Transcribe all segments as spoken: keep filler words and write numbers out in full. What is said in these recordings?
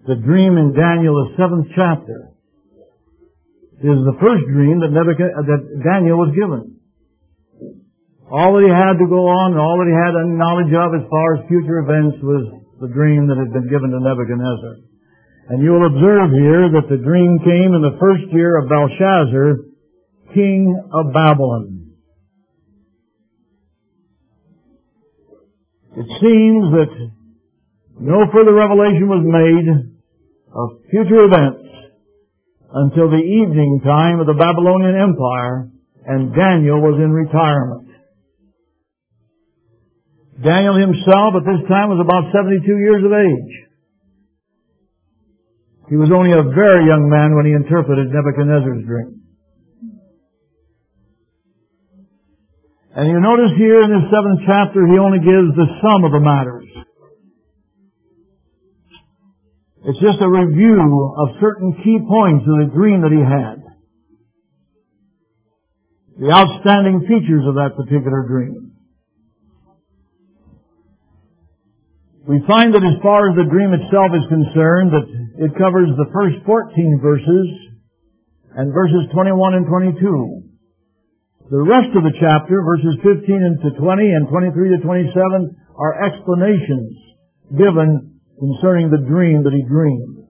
The dream in Daniel, the seventh chapter, is the first dream that, Nebuchadnezzar, that Daniel was given. All that he had to go on, all that he had any knowledge of as far as future events was the dream that had been given to Nebuchadnezzar. And you will observe here that the dream came in the first year of Belshazzar, king of Babylon. It seems that no further revelation was made of future events until the evening time of the Babylonian Empire, and Daniel was in retirement. Daniel himself at this time was about seventy-two years of age. He was only a very young man when he interpreted Nebuchadnezzar's dream. And you notice here in this seventh chapter, he only gives the sum of the matters. It's just a review of certain key points of the dream that he had. The outstanding features of that particular dream. We find that as far as the dream itself is concerned, that it covers the first fourteen verses and verses twenty-one and twenty-two. The rest of the chapter, verses fifteen to twenty and twenty-three to twenty-seven, are explanations given concerning the dream that he dreamed.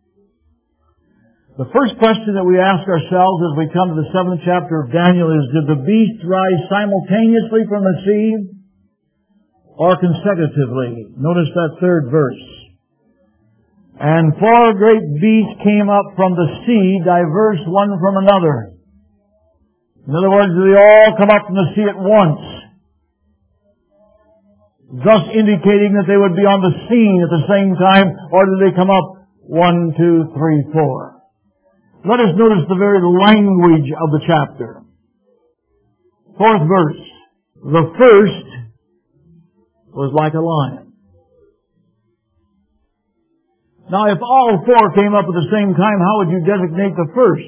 The first question that we ask ourselves as we come to the seventh chapter of Daniel is, did the beast rise simultaneously from the sea or consecutively? Notice that third verse. And four great beasts came up from the sea, diverse one from another. In other words, they all come up from the sea at once, thus indicating that they would be on the scene at the same time, or did they come up one, two, three, four? Let us notice the very language of the chapter. Fourth verse. The first was like a lion. Now, if all four came up at the same time, how would you designate the first?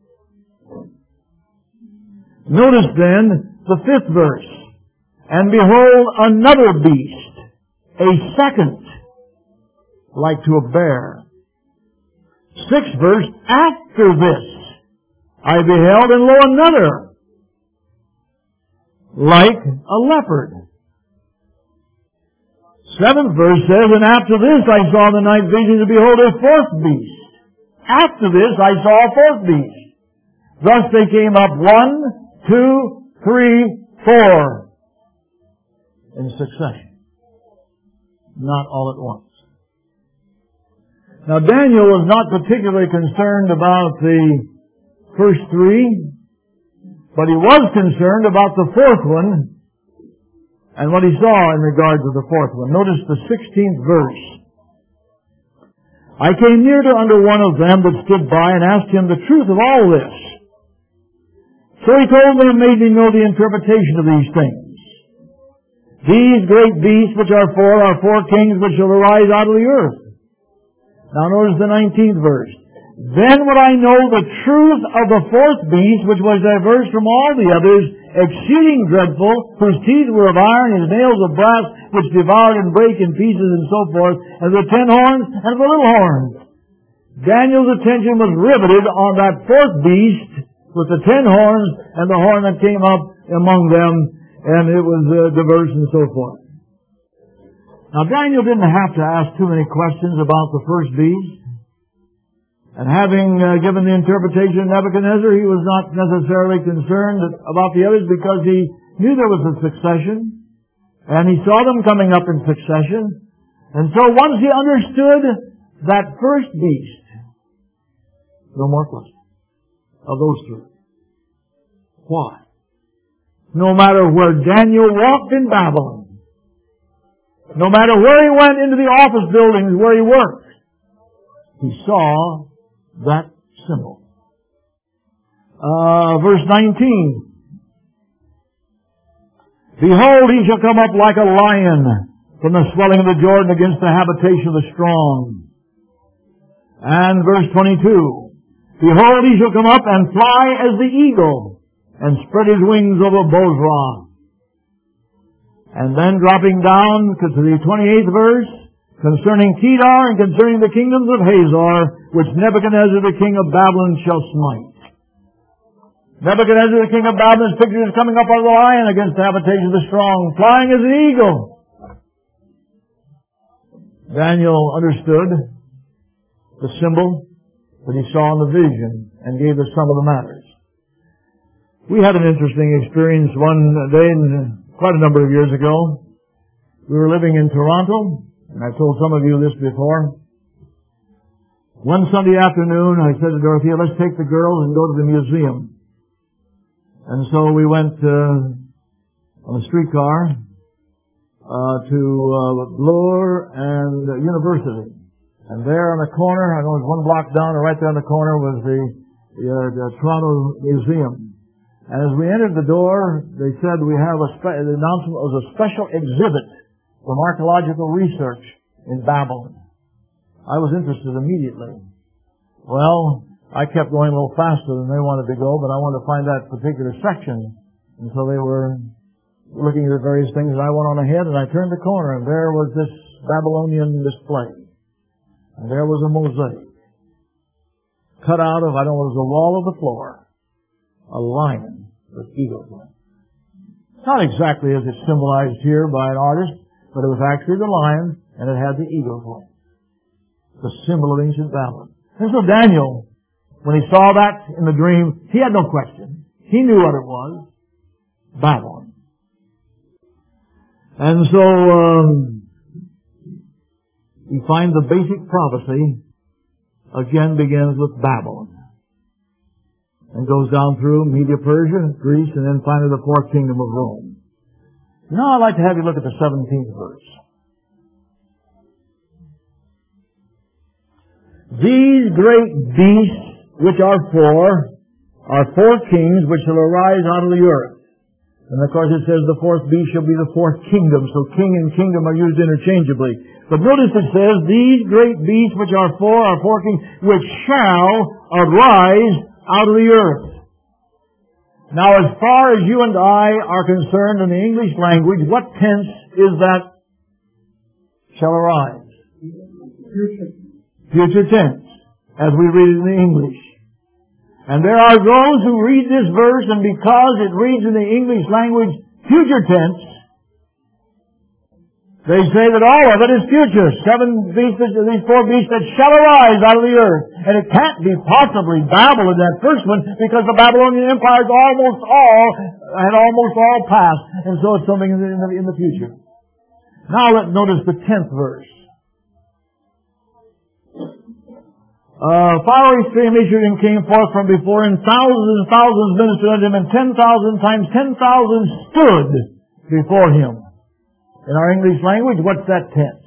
Notice then the fifth verse. And behold, another beast, a second, like to a bear. Sixth verse, after this, I beheld, and lo, another, like a leopard. Seventh verse says, and after this I saw in the night vision, and behold, a fourth beast. After this I saw a fourth beast. Thus they came up one, two, three, four, in succession. Not all at once. Now Daniel was not particularly concerned about the first three, but he was concerned about the fourth one and what he saw in regard to the fourth one. Notice the sixteenth verse. I came near to under one of them that stood by and asked him the truth of all this. So he told me and made me know the interpretation of these things. These great beasts which are four are four kings which shall arise out of the earth. Now notice the nineteenth verse. Then would I know the truth of the fourth beast, which was diverse from all the others, exceeding dreadful, whose teeth were of iron, his nails of brass, which devoured and brake in pieces, and so forth, and the ten horns and the little horns. Daniel's attention was riveted on that fourth beast with the ten horns and the horn that came up among them, and it was uh, diverse and so forth. Now Daniel didn't have to ask too many questions about the first beast. And having uh, given the interpretation of Nebuchadnezzar, he was not necessarily concerned about the others because he knew there was a succession. And he saw them coming up in succession. And so once he understood that first beast, no more questions of those three. Why? No matter where Daniel walked in Babylon, no matter where he went into the office buildings where he worked, he saw that symbol. Uh, verse nineteen. Behold, he shall come up like a lion from the swelling of the Jordan against the habitation of the strong. And verse twenty-two. Behold, he shall come up and fly as the eagle and spread his wings over Bozrah. And then dropping down to the twenty-eighth verse, concerning Kedar and concerning the kingdoms of Hazor, which Nebuchadnezzar the king of Babylon shall smite. Nebuchadnezzar the king of Babylon's picture is coming up on the lion against the habitation of the strong, flying as an eagle. Daniel understood the symbol that he saw in the vision and gave the sum of the matters. We had an interesting experience one day, quite a number of years ago. We were living in Toronto, and I told some of you this before. One Sunday afternoon, I said to Dorothea, let's take the girls and go to the museum. And so we went uh, on a streetcar uh, to uh, Bloor and uh, University. And there on the corner, I know it was one block down, or right there on the corner was the, the, uh, the Toronto Museum. And as we entered the door, they said we have a spe- the announcement was a special exhibit from archaeological research in Babylon. I was interested immediately. Well, I kept going a little faster than they wanted to go, but I wanted to find that particular section. And so they were looking at the various things, and I went on ahead, and I turned the corner, and there was this Babylonian display. And there was a mosaic cut out of, I don't know, it was the wall of the floor, a lion with eagles on it. Not exactly as it's symbolized here by an artist, but it was actually the lion, and it had the eagles on it. The symbol of ancient Babylon. And so Daniel, when he saw that in the dream, he had no question. He knew what it was. Babylon. And so, um, you find the basic prophecy again begins with Babylon. And goes down through Media, Persia, Greece, and then finally the fourth kingdom of Rome. Now I'd like to have you look at the seventeenth verse. These great beasts which are four, are four kings which shall arise out of the earth. And of course it says the fourth beast shall be the fourth kingdom, so king and kingdom are used interchangeably. But notice it says, these great beasts which are four, are four kings, which shall arise out of the earth. Now as far as you and I are concerned in the English language, what tense is that shall arise? Future. Future tense, as we read it in the English. And there are those who read this verse, and because it reads in the English language future tense, they say that all of it is future. Seven beasts, these four beasts that shall arise out of the earth. And it can't be possibly Babylon, that first one, because the Babylonian Empire is almost all, had almost all passed. And so it's something in the, in the, in the future. Now let's notice the tenth verse. Uh, fiery stream issued and came forth from before him. Thousands and thousands ministered unto him, and ten thousand times ten thousand stood before him. In our English language, what's that tense?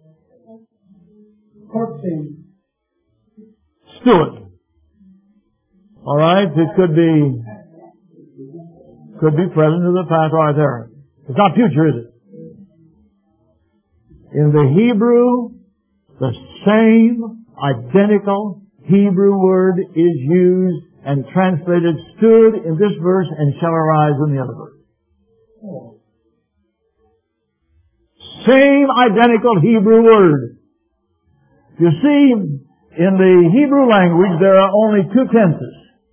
fourteen. Stood. All right, it could be, could be present in the past. All right, there. It's not future, is it? In the Hebrew, the same identical Hebrew word is used and translated stood in this verse and shall arise in the other verse. Same identical Hebrew word. You see, in the Hebrew language there are only two tenses.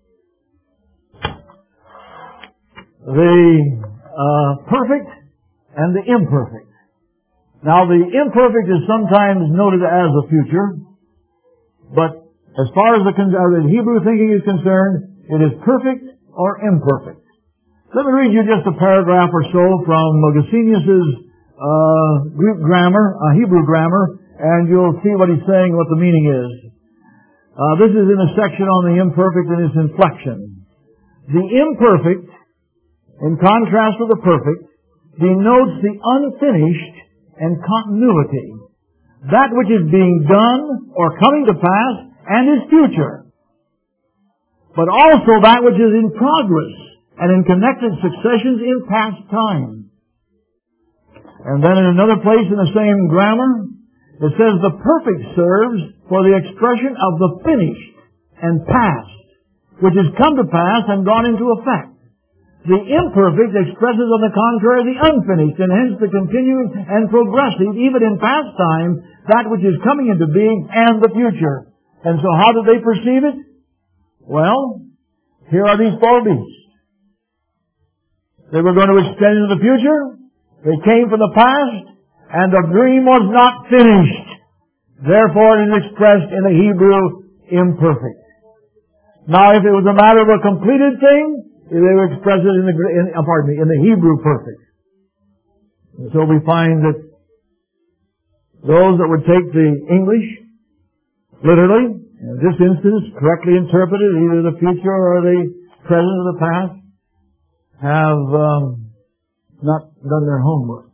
The uh, perfect and the imperfect. Now the imperfect is sometimes noted as a future, but as far as the, uh, the Hebrew thinking is concerned, it is perfect or imperfect. Let me read you just a paragraph or so from Gesenius's uh, Greek grammar, uh, Hebrew grammar, and you'll see what he's saying, what the meaning is. Uh, this is in a section on the imperfect and its inflection. The imperfect, in contrast with the perfect, denotes the unfinished and continuity. That which is being done or coming to pass and is future. But also that which is in progress and in connected successions in past time. And then in another place in the same grammar, it says the perfect serves for the expression of the finished and past, which has come to pass and gone into effect. The imperfect expresses, on the contrary, the unfinished, and hence the continuing and progressive, even in past time, that which is coming into being and the future. And so how did they perceive it? Well, here are these four beasts. They were going to extend into the future. They came from the past, and the dream was not finished. Therefore, it is expressed in the Hebrew imperfect. Now, if it was a matter of a completed thing, they would express it in the, in, pardon me, in the Hebrew perfect. And so we find that those that would take the English literally, in this instance, correctly interpreted, either the future or the present or the past, have um, not done their homework.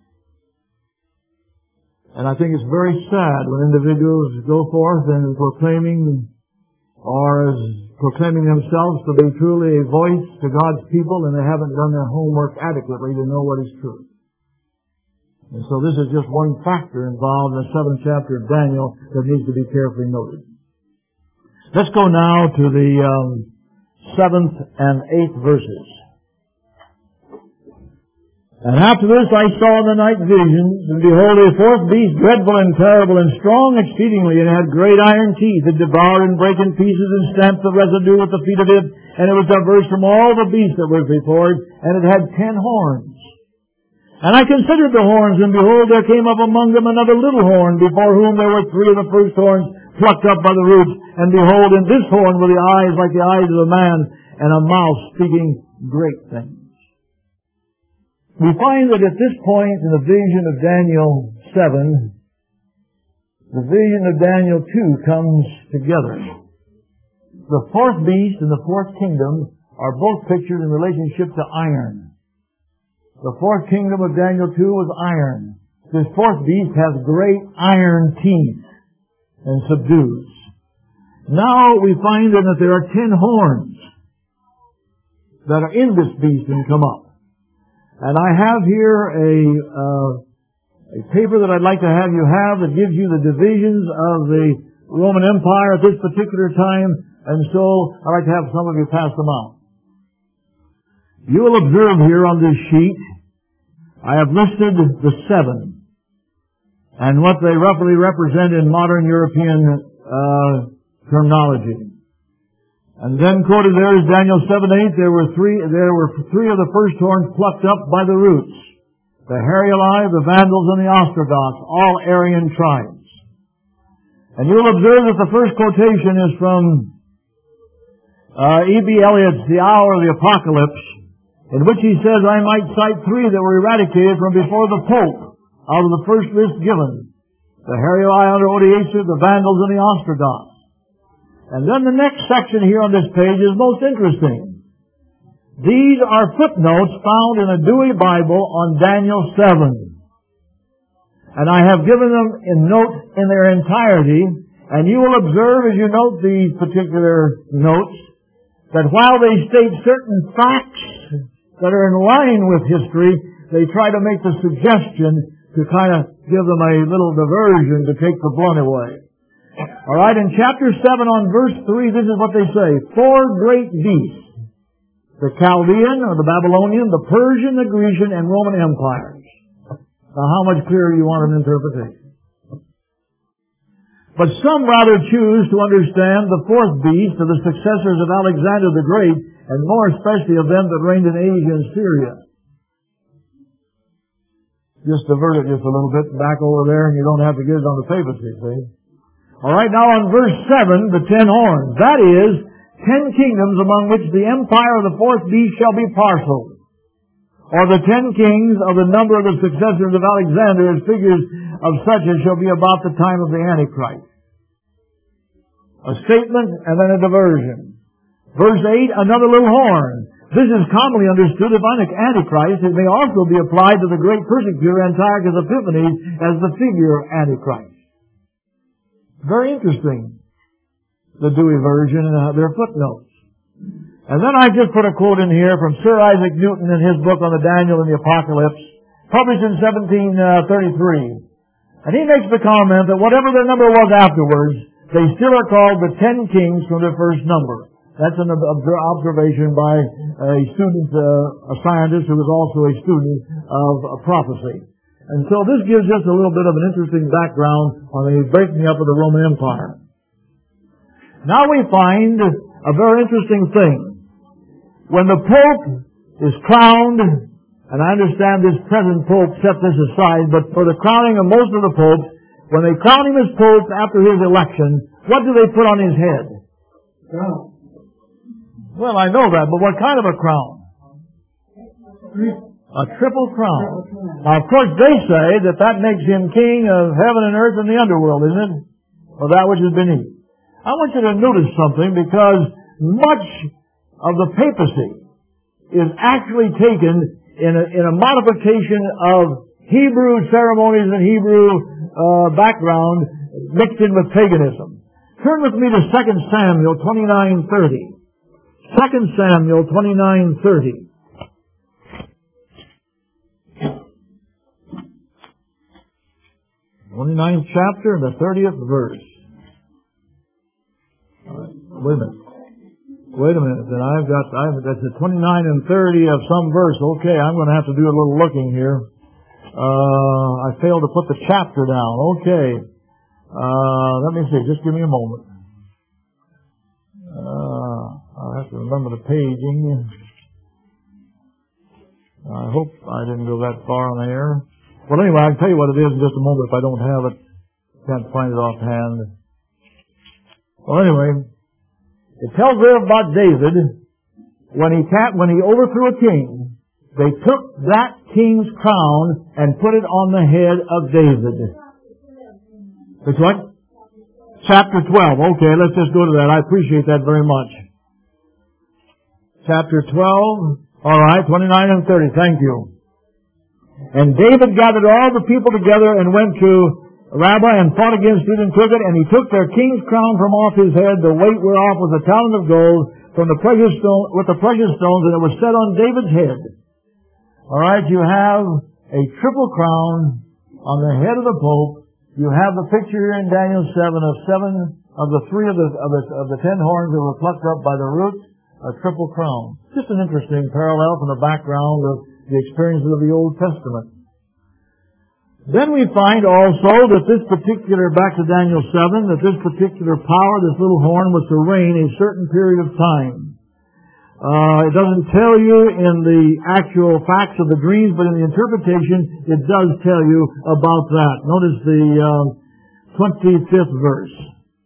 And I think it's very sad when individuals go forth and proclaiming or as proclaiming themselves to be truly a voice to God's people, and they haven't done their homework adequately to know what is true. And so this is just one factor involved in the seventh chapter of Daniel that needs to be carefully noted. Let's go now to the um, seventh and eighth verses. And after this I saw in the night visions, and behold, a fourth beast, dreadful and terrible and strong exceedingly, and had great iron teeth, that devoured and brake in pieces and stamped the residue with the feet of it, and it was diverse from all the beasts that were before it, and it had ten horns. And I considered the horns, and behold, there came up among them another little horn, before whom there were three of the first horns plucked up by the roots, and behold, in this horn were the eyes like the eyes of a man, and a mouth speaking great things. We find that at this point in the vision of Daniel seven, the vision of Daniel two comes together. The fourth beast and the fourth kingdom are both pictured in relationship to iron. The fourth kingdom of Daniel two was iron. This fourth beast has great iron teeth and subdues. Now we find that there are ten horns that are in this beast and come up. And I have here a, uh, a paper that I'd like to have you have that gives you the divisions of the Roman Empire at this particular time, and so I'd like to have some of you pass them out. You will observe here on this sheet, I have listed the seven, and what they roughly represent in modern European uh, terminology. And then quoted there is Daniel seven eight. There were three. There were three of the first horns plucked up by the roots: the Heruli, the Vandals, and the Ostrogoths, all Aryan tribes. And you'll observe that the first quotation is from uh, E B Eliot's *The Hour of the Apocalypse*, in which he says, "I might cite three that were eradicated from before the Pope out of the first list given: the Heruli under Odysseus, the Vandals, and the Ostrogoths." And then the next section here on this page is most interesting. These are footnotes found in a Dewey Bible on Daniel seven. And I have given them in note in their entirety, and you will observe as you note these particular notes that while they state certain facts that are in line with history, they try to make the suggestion to kind of give them a little diversion to take the blunt away. All right, in chapter seven on verse three, this is what they say: four great beasts, the Chaldean or the Babylonian, the Persian, the Grecian, and Roman empires. Now, how much clearer do you want an interpretation? But some rather choose to understand the fourth beast of the successors of Alexander the Great, and more especially of them that reigned in Asia and Syria. Just divert it just a little bit back over there, and you don't have to get it on the papacy, see? All right, now on verse seven, the ten horns. That is, ten kingdoms among which the empire of the fourth beast shall be parceled. Or the ten kings of the number of the successors of Alexander as figures of such as shall be about the time of the Antichrist. A statement and then a diversion. Verse eight, another little horn. This is commonly understood of Antichrist. It may also be applied to the great persecutor Antiochus Epiphanes as the figure of Antichrist. Very interesting, the Dewey version and uh, their footnotes. And then I just put a quote in here from Sir Isaac Newton in his book on the Daniel and the Apocalypse, published in seventeen thirty-three. And he makes the comment that whatever their number was afterwards, they still are called the ten kings from their first number. That's an ob- observation by a student, uh, a scientist who was also a student of uh, prophecy. And so this gives us a little bit of an interesting background on the breaking up of the Roman Empire. Now we find a very interesting thing. When the Pope is crowned, and I understand this present Pope set this aside, but for the crowning of most of the popes, when they crown him as Pope after his election, what do they put on his head? Crown. Well, I know that, but what kind of a crown? A triple crown. Now, of course, they say that that makes him king of heaven and earth and the underworld, isn't it? Or that which is beneath. I want you to notice something, because much of the papacy is actually taken in a, in a modification of Hebrew ceremonies and Hebrew uh, background mixed in with paganism. Turn with me to Second Samuel twenty-nine thirty. Second Samuel twenty-nine thirty. twenty-ninth chapter and the thirtieth verse. Right. Wait a minute. Wait a minute. Then I've got, I've, that's the twenty-nine and thirty of some verse. Okay, I'm going to have to do a little looking here. Uh, I failed to put the chapter down. Okay. Uh, let me see. Just give me a moment. Uh, I'll have to remember the paging. I hope I didn't go that far on the air. Well, anyway, I can tell you what it is in just a moment if I don't have it. Can't find it offhand. Well, anyway, it tells there about David. When he cat, when he overthrew a king, they took that king's crown and put it on the head of David. Which what? Chapter twelve. Okay, let's just go to that. I appreciate that very much. Chapter twelve. All right, twenty-nine and thirty. Thank you. And David gathered all the people together and went to Rabbah and fought against it and took it. And he took their king's crown from off his head, the weight whereof was a talent of gold, from the precious stone, with the precious stones, and it was set on David's head. All right, you have a triple crown on the head of the Pope. You have the picture here in Daniel seven of seven of the three of the of the, of the ten horns that were plucked up by the roots, a triple crown. Just an interesting parallel from the background of the experiences of the Old Testament. Then we find also that this particular, back to Daniel seven, that this particular power, this little horn, was to reign a certain period of time. Uh, it doesn't tell you in the actual facts of the dreams, but in the interpretation, it does tell you about that. Notice the uh, twenty-fifth verse.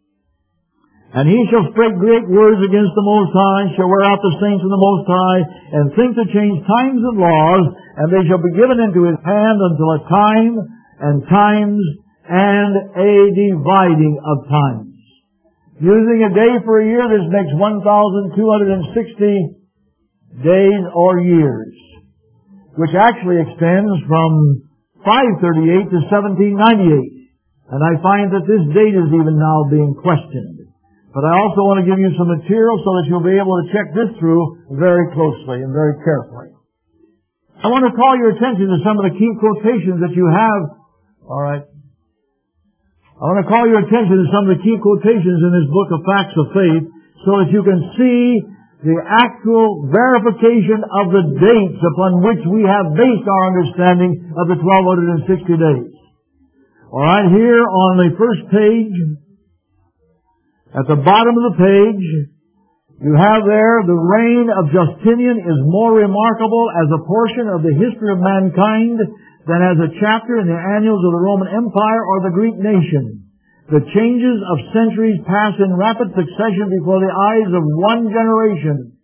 And he shall speak great words against the Most High, shall wear out the saints of the Most High, and think to change times and laws, and they shall be given into his hand until a time and times and a dividing of times. Using a day for a year, this makes one thousand two hundred sixty days or years, which actually extends from five thirty-eight to seventeen ninety-eight. And I find that this date is even now being questioned. But I also want to give you some material so that you'll be able to check this through very closely and very carefully. I want to call your attention to some of the key quotations that you have. All right. I want to call your attention to some of the key quotations in this book of Facts of Faith so that you can see the actual verification of the dates upon which we have based our understanding of the twelve sixty days. All right, here on the first page, at the bottom of the page, you have there, the reign of Justinian is more remarkable as a portion of the history of mankind than as a chapter in the annals of the Roman Empire or the Greek nation. The changes of centuries pass in rapid succession before the eyes of one generation.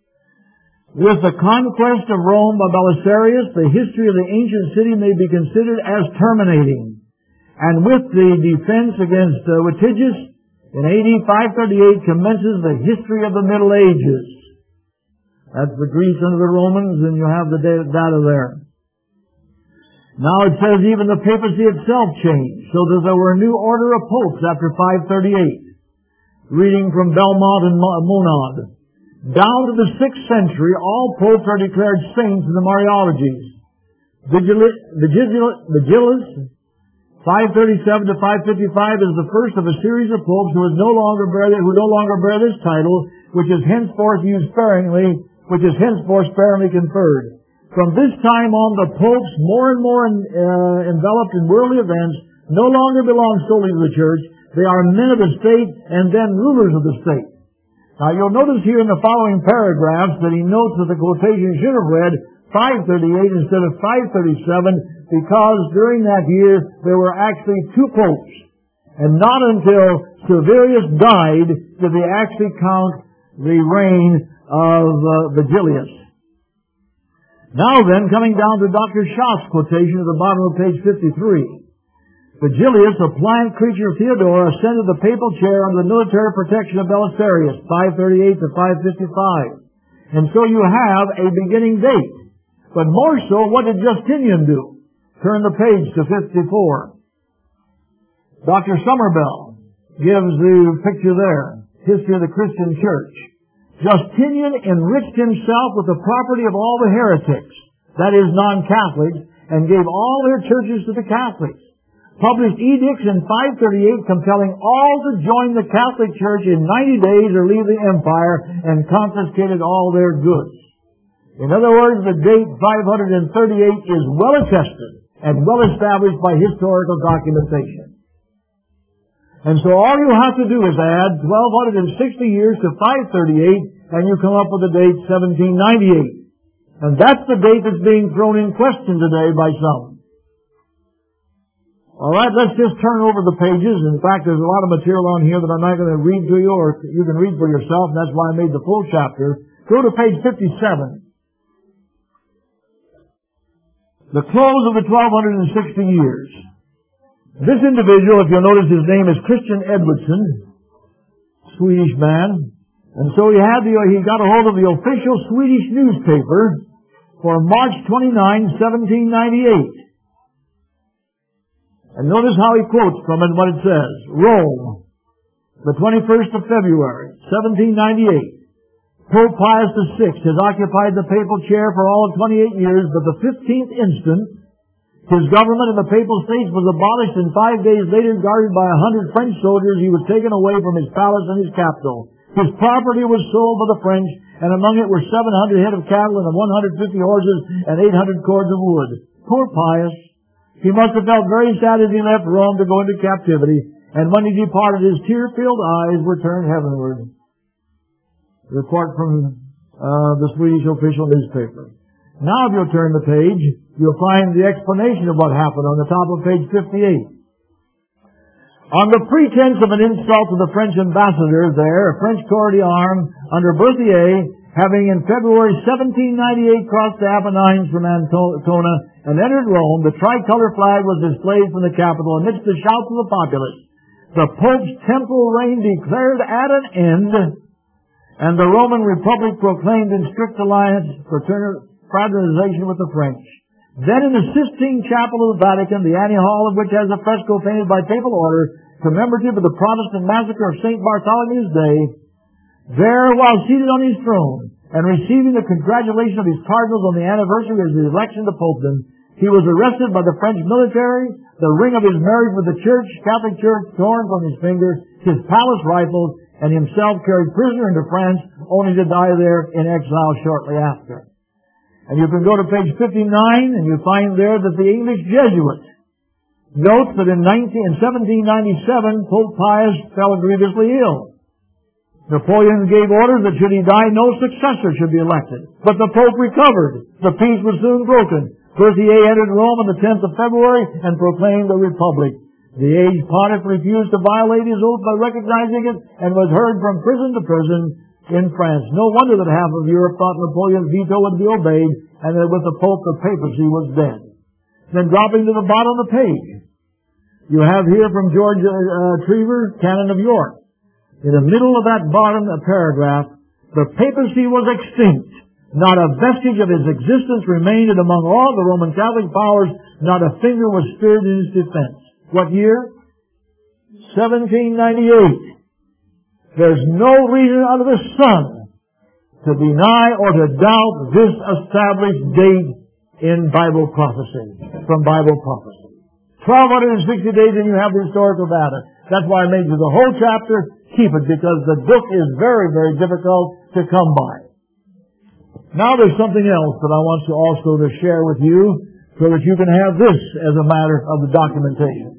With the conquest of Rome by Belisarius, the history of the ancient city may be considered as terminating. And with the defense against uh, Vitiges, in A D five thirty-eight commences the history of the Middle Ages. That's the Greeks under the Romans, and you have the data there. Now it says even the papacy itself changed, so that there were a new order of popes after five thirty-eight. Reading from Belmont and Monod. Down to the sixth century, all popes are declared saints in the Mariologies. Vigilus, five thirty-seven to five fifty-five is the first of a series of popes who is no longer bear who no longer bear this title, which is henceforth used sparingly, which is henceforth sparingly conferred. From this time on, the popes, more and more in, uh, enveloped in worldly events, no longer belong solely to the church. They are men of the state and then rulers of the state. Now you'll notice here in the following paragraphs that he notes that the quotation should have read five thirty-eight instead of five thirty-seven, because during that year there were actually two popes. And not until Severius died did they actually count the reign of uh, Vigilius. Now then, coming down to Doctor Schacht's quotation at the bottom of page fifty-three. Vigilius, a pliant creature of Theodora, ascended the papal chair under the military protection of Belisarius, five thirty-eight to five fifty-five. And so you have a beginning date. But more so, what did Justinian do? Turn the page to fifty-four. Doctor Somerville gives the picture there. History of the Christian Church. Justinian enriched himself with the property of all the heretics, that is, non-Catholics, and gave all their churches to the Catholics. Published edicts in five thirty-eight compelling all to join the Catholic Church in ninety days or leave the empire, and confiscated all their goods. In other words, the date five thirty-eight is well attested and well established by historical documentation. And so all you have to do is add twelve sixty years to five thirty-eight, and you come up with the date seventeen ninety-eight. And that's the date that's being thrown in question today by some. All right, let's just turn over the pages. In fact, there's a lot of material on here that I'm not going to read to you, or you can read for yourself, and that's why I made the full chapter. Go to page fifty-seven. The close of the twelve sixty years. This individual, if you'll notice, his name is Christian Edwardson, Swedish man. And so he had the, he got a hold of the official Swedish newspaper for March twenty-ninth, seventeen ninety-eight. And notice how he quotes from it, what it says. Rome, the twenty-first of February, seventeen ninety-eight. Pope Pius the sixth has occupied the papal chair for all of twenty-eight years, but the fifteenth instant, his government in the papal states was abolished, and five days later, guarded by a hundred French soldiers, he was taken away from his palace and his capital. His property was sold by the French, and among it were seven hundred head of cattle and one hundred fifty horses and eight hundred cords of wood. Poor Pius. He must have felt very sad as he left Rome to go into captivity, and when he departed, his tear-filled eyes were turned heavenward. Report from uh, the Swedish official newspaper. Now if you'll turn the page, you'll find the explanation of what happened on the top of page fifty-eight. On the pretense of an insult to the French ambassador there, a French corps d'armes under Berthier, having in February seventeen ninety-eight crossed the Apennines from Ancona and entered Rome, the tricolor flag was displayed from the capital amidst the shouts of the populace. The Pope's temporal reign declared at an end, and the Roman Republic proclaimed in strict alliance, fraternization with the French. Then in the Sistine Chapel of the Vatican, the antehall of which has a fresco painted by papal order, commemorative of the Protestant massacre of Saint Bartholomew's Day, there, while seated on his throne, and receiving the congratulations of his cardinals on the anniversary of his election to popedom, he was arrested by the French military, the ring of his marriage with the Church, Catholic Church, torn from his finger, his palace rifled, and himself carried prisoner into France, only to die there in exile shortly after. And you can go to page fifty-nine, and you find there that the English Jesuit notes that in seventeen ninety-seven, Pope Pius fell grievously ill. Napoleon gave orders that should he die, no successor should be elected. But the Pope recovered. The peace was soon broken. Berthier entered Rome on the tenth of February and proclaimed a republic. The aged pontiff refused to violate his oath by recognizing it and was hurried from prison to prison in France. No wonder that half of Europe thought Napoleon's veto would be obeyed, and that with the Pope the papacy was dead. Then dropping to the bottom of the page, you have here from George uh, Trevor, Canon of York. In the middle of that bottom paragraph, the papacy was extinct. Not a vestige of its existence remained, and among all the Roman Catholic powers, not a finger was stirred in its defense. What year? seventeen ninety-eight. There's no reason under the sun to deny or to doubt this established date in Bible prophecy, from Bible prophecy. twelve sixty days and you have the historical data. That's why I made you the whole chapter. Keep it, because the book is very, very difficult to come by. Now there's something else that I want to also to share with you so that you can have this as a matter of the documentation.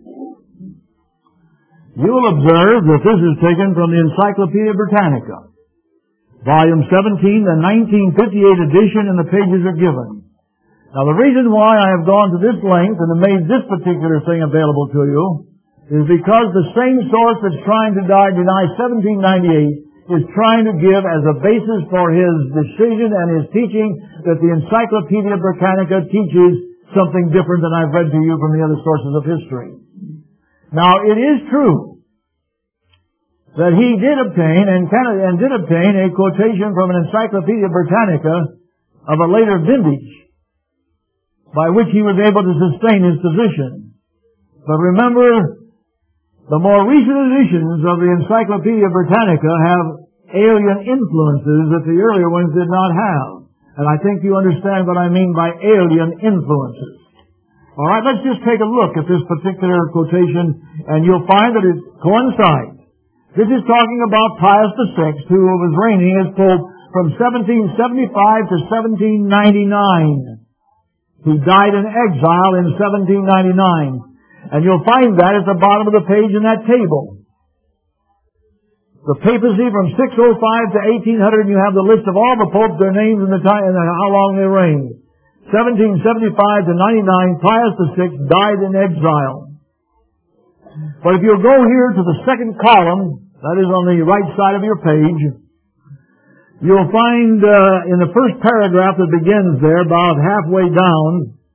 You will observe that this is taken from the Encyclopedia Britannica, volume seventeen, the nineteen fifty-eight edition, and the pages are given. Now the reason why I have gone to this length and have made this particular thing available to you is because the same source that's trying to deny seventeen ninety-eight is trying to give as a basis for his decision and his teaching that the Encyclopedia Britannica teaches something different than I've read to you from the other sources of history. Now, it is true that he did obtain and, can, and did obtain a quotation from an Encyclopedia Britannica of a later vintage by which he was able to sustain his position. But remember, the more recent editions of the Encyclopedia Britannica have alien influences that the earlier ones did not have. And I think you understand what I mean by alien influences. All right, let's just take a look at this particular quotation, and you'll find that it coincides. This is talking about Pius the Sixth, who was reigning as Pope from seventeen seventy-five to seventeen ninety-nine. He died in exile in seventeen ninety-nine. And you'll find that at the bottom of the page in that table. The papacy from six oh five to eighteen hundred, and you have the list of all the popes, their names, and the time, and how long they reigned. seventeen seventy-five to ninety-nine, Pius the Sixth died in exile. But if you'll go here to the second column, that is on the right side of your page, you'll find uh, in the first paragraph that begins there, about halfway down,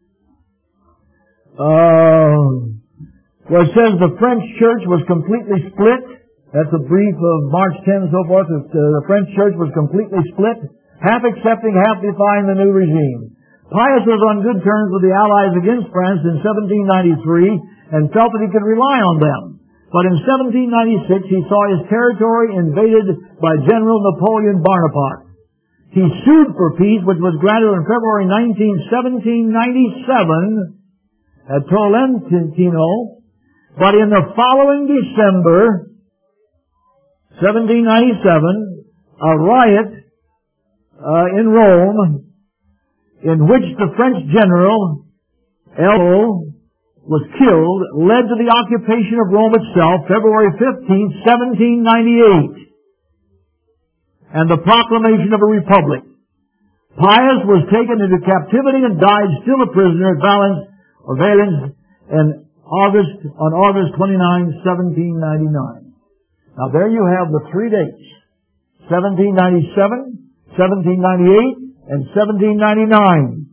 uh, where it says the French church was completely split. That's a brief of March tenth and so forth. Uh, the French church was completely split, half accepting, half defying the new regime. Pius was on good terms with the Allies against France in seventeen ninety-three and felt that he could rely on them. But in seventeen ninety-six he saw his territory invaded by General Napoleon Bonaparte. He sued for peace, which was granted on February nineteenth, seventeen ninety-seven at Tolentino. But in the following December, seventeen ninety-seven, a riot uh, in Rome, in which the French general, L. was killed, led to the occupation of Rome itself, February fifteenth, seventeen ninety-eight, and the proclamation of a republic. Pius was taken into captivity and died still a prisoner at Valence, or Valence, in August, on August twenty-ninth, seventeen ninety-nine. Now there you have the three dates, seventeen ninety-seven, seventeen ninety-eight, and seventeen ninety-nine.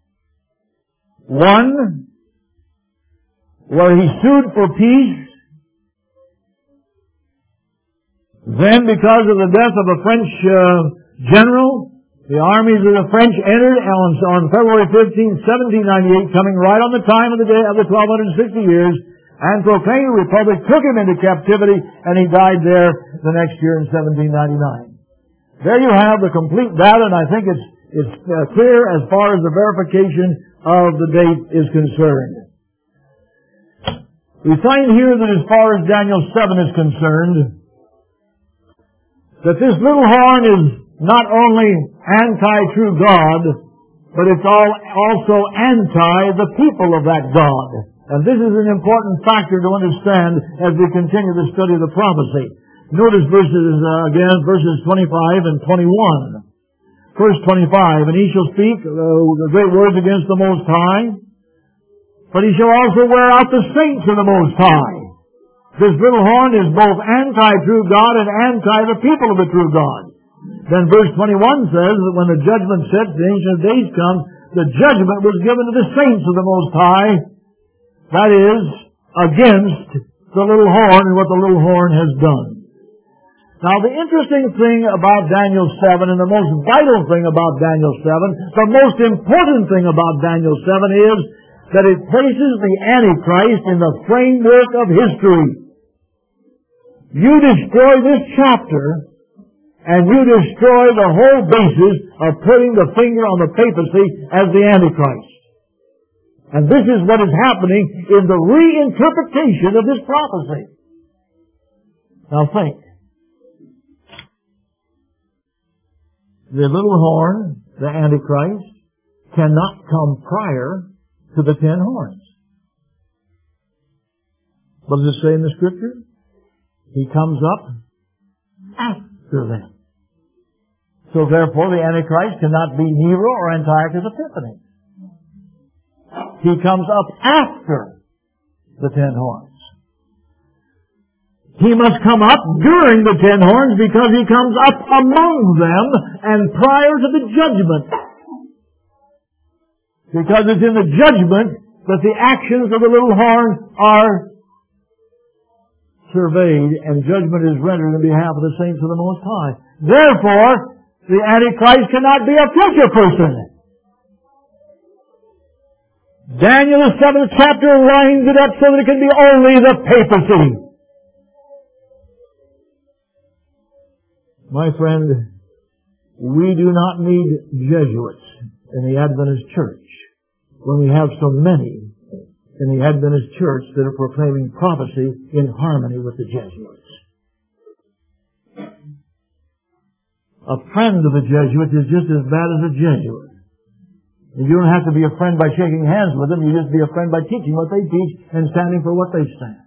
One, where he sued for peace. Then, because of the death of a French uh, general, the armies of the French entered on, on February fifteenth, seventeen ninety-eight, coming right on the time of the day of the twelve sixty years, and proclaimed a republic, took him into captivity, and he died there the next year in seventeen ninety-nine. There you have the complete data, and I think it's It's uh, clear as far as the verification of the date is concerned. We find here that as far as Daniel seven is concerned, that this little horn is not only anti-true God, but it's all, also anti the people of that God. And this is an important factor to understand as we continue the study of the prophecy. Notice verses, uh, again, verses twenty-five and twenty-one. Verse twenty-five, and he shall speak uh, the great words against the Most High, but he shall also wear out the saints of the Most High. This little horn is both anti-true God and anti the people of the true God. Then verse twenty-one says that when the judgment sits, the Ancient of Days comes, the judgment was given to the saints of the Most High, that is, against the little horn and what the little horn has done. Now, the interesting thing about Daniel seven, and the most vital thing about Daniel seven, the most important thing about Daniel seven is that it places the Antichrist in the framework of history. You destroy this chapter, and you destroy the whole basis of putting the finger on the papacy as the Antichrist. And this is what is happening in the reinterpretation of this prophecy. Now think. The little horn, the Antichrist, cannot come prior to the ten horns. What does it say in the Scripture? He comes up after them. So therefore the Antichrist cannot be Nero or Antiochus Epiphanes. He comes up after the ten horns. He must come up during the ten horns because he comes up among them and prior to the judgment. Because it's in the judgment that the actions of the little horn are surveyed and judgment is rendered on behalf of the saints of the Most High. Therefore, the Antichrist cannot be a future person. Daniel, the seventh chapter, lines it up so that it can be only the papacy. My friend, we do not need Jesuits in the Adventist church when we have so many in the Adventist church that are proclaiming prophecy in harmony with the Jesuits. A friend of a Jesuit is just as bad as a Jesuit. You don't have to be a friend by shaking hands with them. You just be a friend by teaching what they teach and standing for what they stand.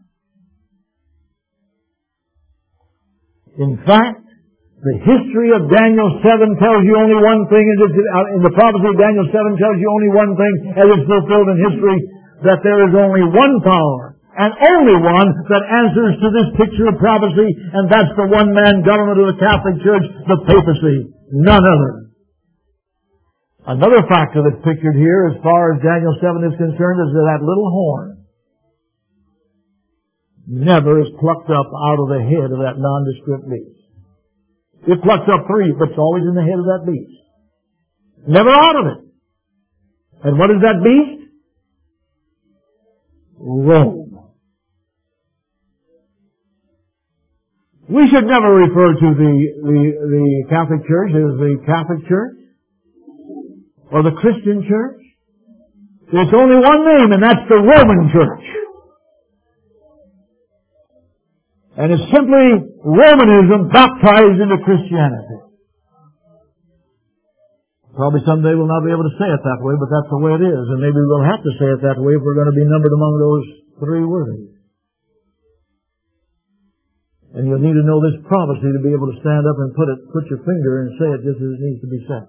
In fact, the history of Daniel seven tells you only one thing, and in the prophecy of Daniel seven tells you only one thing, as it's fulfilled in history, that there is only one power, and only one that answers to this picture of prophecy, and that's the one-man government of the Catholic Church, the papacy. None other. Another factor that's pictured here, as far as Daniel seven is concerned, is that that little horn never is plucked up out of the head of that nondescript beast. It plucks up three, but it's always in the head of that beast. Never out of it. And what is that beast? Rome. We should never refer to the, the, the Catholic Church as the Catholic Church or the Christian Church. There's only one name, and that's the Roman Church. And it's simply Romanism baptized into Christianity. Probably someday we'll not be able to say it that way, but that's the way it is. And maybe we'll have to say it that way if we're going to be numbered among those three words. And you'll need to know this prophecy to be able to stand up and put it, put your finger and say it just as it needs to be said.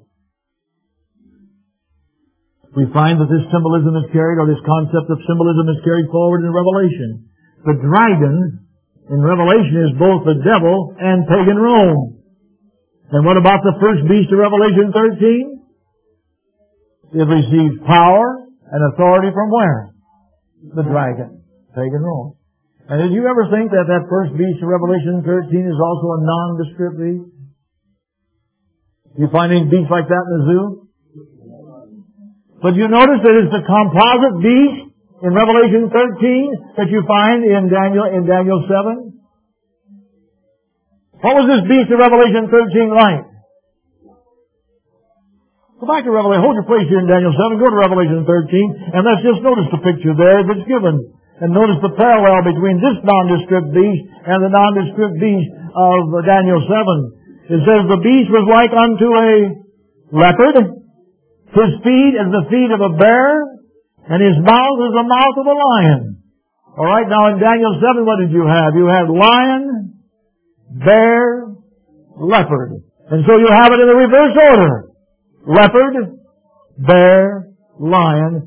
We find that this symbolism is carried, or this concept of symbolism is carried forward in Revelation. The dragon in Revelation is both the devil and pagan Rome. And what about the first beast of Revelation thirteen? It received power and authority from where? The dragon, pagan Rome. And did you ever think that that first beast of Revelation thirteen is also a nondescript beast? You find any beasts like that in the zoo? But you notice that it's the composite beast in Revelation thirteen that you find in Daniel, in Daniel seven. What was this beast of Revelation thirteen like? Go back to Revelation. Hold your place here in Daniel seven. Go to Revelation thirteen, and let's just notice the picture there that's given. And notice the parallel between this nondescript beast and the nondescript beast of Daniel seven. It says, the beast was like unto a leopard. His feet as the feet of a bear, and his mouth is the mouth of a lion. All right, now in Daniel seven, what did you have? You had lion, bear, leopard. And so you have it in the reverse order. Leopard, bear, lion,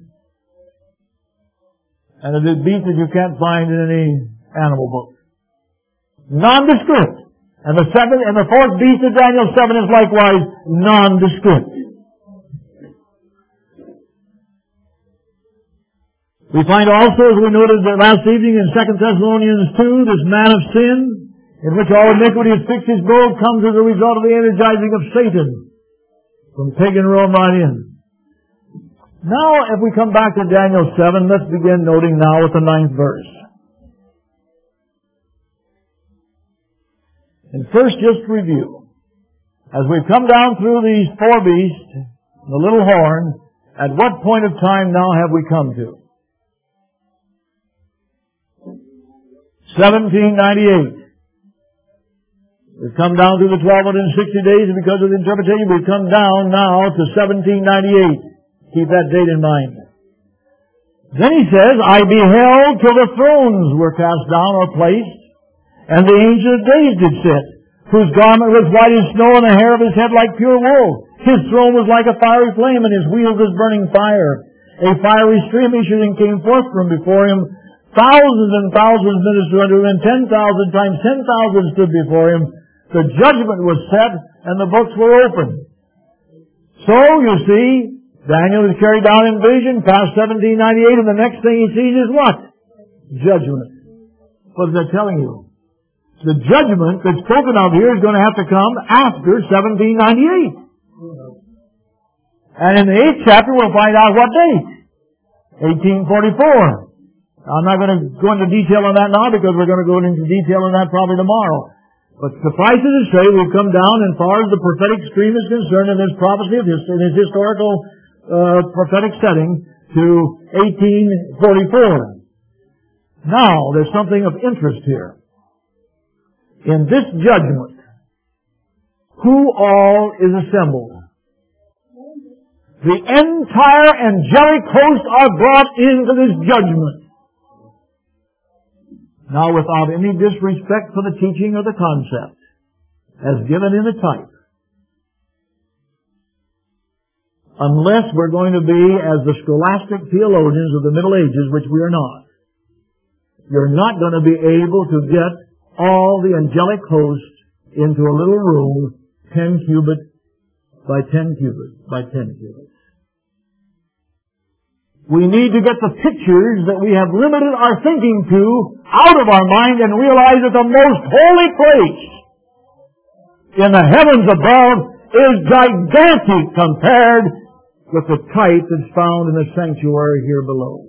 and it is a beast that you can't find in any animal book. Nondescript. And the second and the fourth beast of Daniel seven is likewise nondescript. We find also, as we noted last evening in Second Thessalonians two, this man of sin, in which all iniquity is fixed his gold, comes as a result of the energizing of Satan from pagan Rome right in. Now, if we come back to Daniel seven, let's begin noting now with the ninth verse. And first, just review. As we've come down through these four beasts, the little horn, At what point of time now have we come to? seventeen ninety-eight. We've come down through the twelve sixty days, and because of the interpretation, we've come down now to seventeen ninety-eight. Keep that date in mind. Then he says, I beheld till the thrones were cast down or placed, and the Ancient of Days did sit, whose garment was white as snow, and the hair of his head like pure wool. His throne was like a fiery flame, and his wheels as burning fire. A fiery stream issued and came forth from before him. Thousands and thousands ministered unto him, and ten thousand times ten thousand stood before him. The judgment was set, and the books were opened. So, you see, Daniel is carried down in vision past seventeen ninety-eight, and the next thing he sees is what? Judgment. What is that telling you? The judgment that's spoken of here is going to have to come after seventeen ninety-eight. And in the eighth chapter we'll find out what date. eighteen forty-four. I'm not going to go into detail on that now because we're going to go into detail on that probably tomorrow. But suffice it to say, we've come down as far as the prophetic stream is concerned in this prophecy of his, in his historical uh, prophetic setting to eighteen forty-four. Now, there's something of interest here. In this judgment, who all is assembled? The entire angelic host are brought into this judgment. Now, without any disrespect for the teaching or the concept, as given in the type, unless we're going to be as the scholastic theologians of the Middle Ages, which we are not, you're not going to be able to get all the angelic host into a little room, ten cubit by ten cubit by ten cubits. We need to get the pictures that we have limited our thinking to out of our mind and realize that the most holy place in the heavens above is gigantic compared with the type that's found in the sanctuary here below.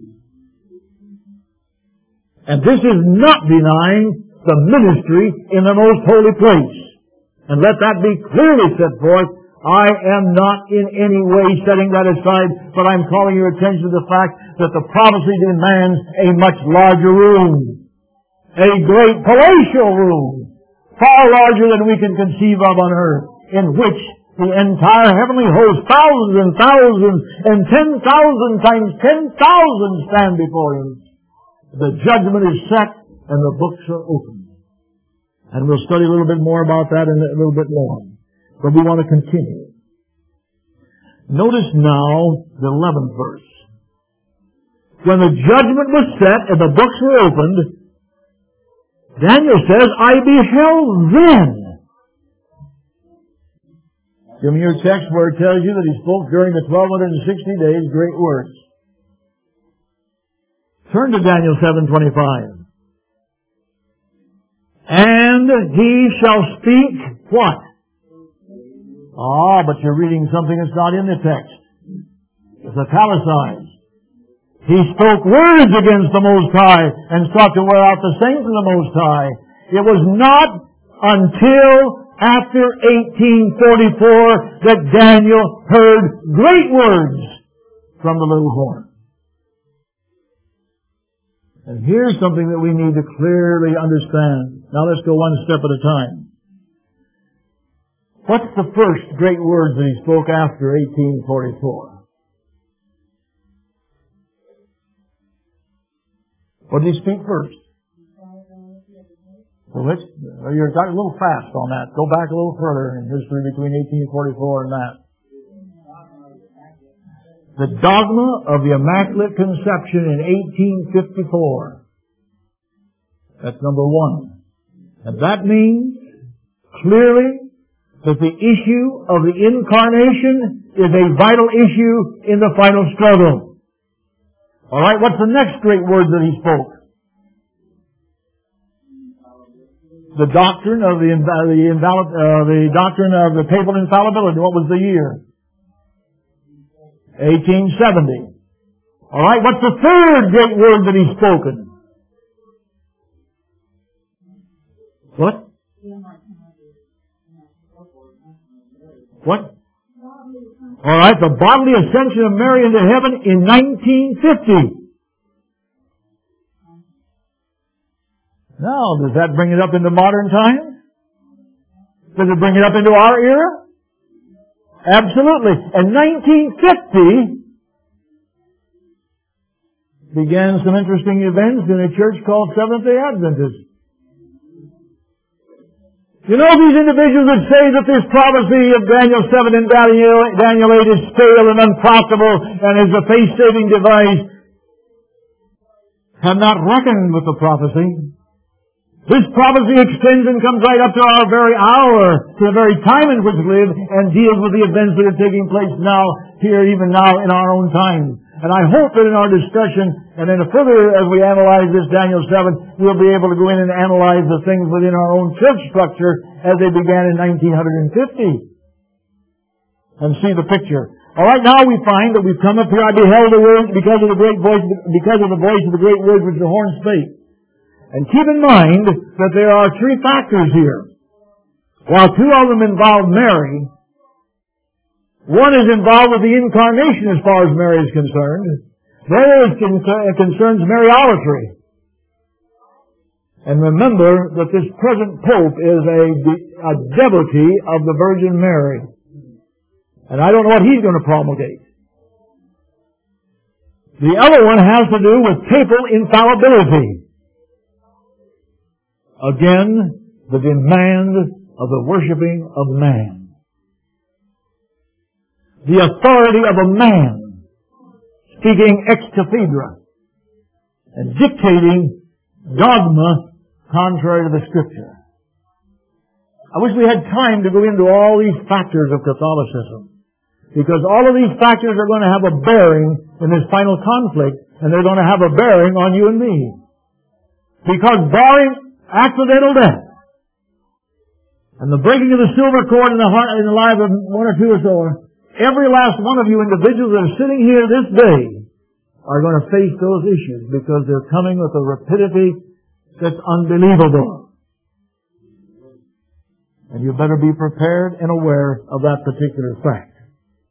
And this is not denying the ministry in the most holy place. And let that be clearly set forth. I am not in any way setting that aside, but I'm calling your attention to the fact that the prophecy demands a much larger room. A great palatial room, far larger than we can conceive of on earth, in which the entire heavenly host, thousands and thousands and ten thousand times ten thousand stand before him. The judgment is set and the books are opened. And we'll study a little bit more about that in a little bit more. But we want to continue. Notice now the eleventh verse. When the judgment was set and the books were opened, Daniel says, I beheld then. Give me your text where it tells you that he spoke during the twelve sixty days great words. Turn to Daniel seven twenty-five. And he shall speak what? Ah, but you're reading something that's not in the text. It's italicized. He spoke words against the Most High and sought to wear out the saints of the Most High. It was not until after eighteen forty-four that Daniel heard great words from the little horn. And here's something that we need to clearly understand. Now let's go one step at a time. What's the first great words that he spoke after eighteen forty-four? What did he speak first? Well, let's, you're got a little fast on that. Go back a little further in history between eighteen forty-four and that. The dogma of the Immaculate Conception in eighteen fifty-four. That's number one. And that means clearly that the issue of the incarnation is a vital issue in the final struggle. All right, what's the next great word that he spoke? The doctrine of the, the, uh, the doctrine of the papal infallibility. What was the year? eighteen seventy. All right, what's the third great word that he's spoken? What? What? All right, the bodily ascension of Mary into heaven in nineteen fifty. Now, does that bring it up into modern times? Does it bring it up into our era? Absolutely. And nineteen fifty began some interesting events in a church called Seventh-day Adventist. You know, these individuals that say that this prophecy of Daniel seven and Daniel, Daniel eight is stale and unprofitable and is a face-saving device, have not reckoned with the prophecy. This prophecy extends and comes right up to our very hour, to the very time in which we live, and deals with the events that are taking place now, here, even now, in our own time. And I hope that in our discussion, and then further as we analyze this Daniel seven, we'll be able to go in and analyze the things within our own church structure as they began in nineteen fifty. And see the picture. All right, now we find that we've come up here. I beheld the word because of the great voice, because of the voice of the great word which the horn spake. And keep in mind that there are three factors here. While two of them involve Mary, one is involved with the incarnation as far as Mary is concerned. The other is con- concerns Mariolatry. And remember that this present Pope is a, a devotee of the Virgin Mary. And I don't know what he's going to promulgate. The other one has to do with papal infallibility. Again, the demand of the worshiping of man. The authority of a man speaking ex cathedra and dictating dogma contrary to the Scripture. I wish we had time to go into all these factors of Catholicism, because all of these factors are going to have a bearing in this final conflict, and they're going to have a bearing on you and me. Because barring accidental death and the breaking of the silver cord in the heart, in the life of one or two or so, every last one of you individuals that are sitting here this day are going to face those issues, because they're coming with a rapidity that's unbelievable. And you better be prepared and aware of that particular fact.